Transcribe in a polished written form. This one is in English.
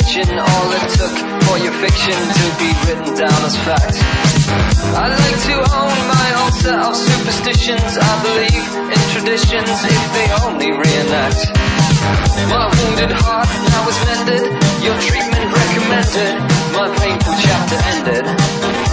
fiction, all it took for your fiction to be written down as fact. I like to own my own set of superstitions. I believe in traditions if they only reenact. My wounded heart now is mended, your treatment recommended, my painful chapter ended.